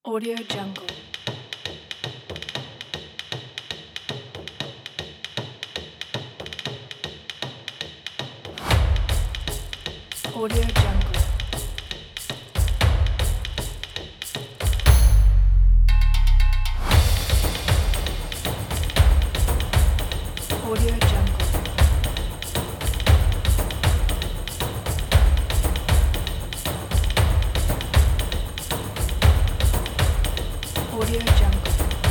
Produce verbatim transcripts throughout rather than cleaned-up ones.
Audio Jungle. Audio Jungle. Audio Jungle. Audio Jungle.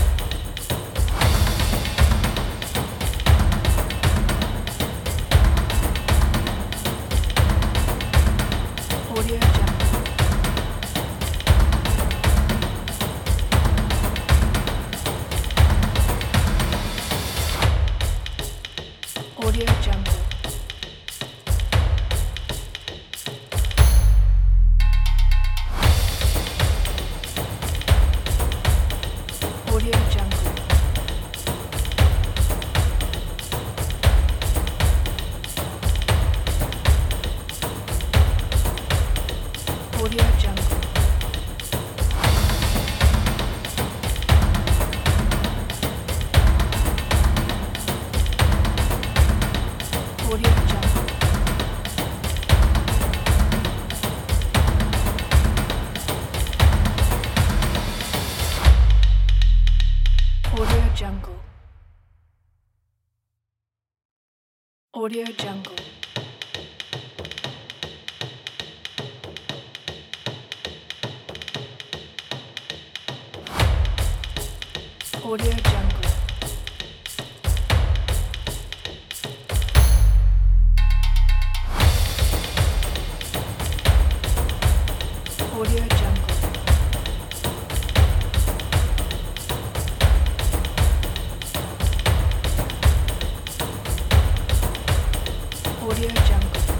Audio Jungle. Audio Jungle. Audio Jungle. Audio Jungle. Audio Jungle. Audio Jungle. Audio Jungle. Audio Jungle. Audio Jungle. Audio Jungle.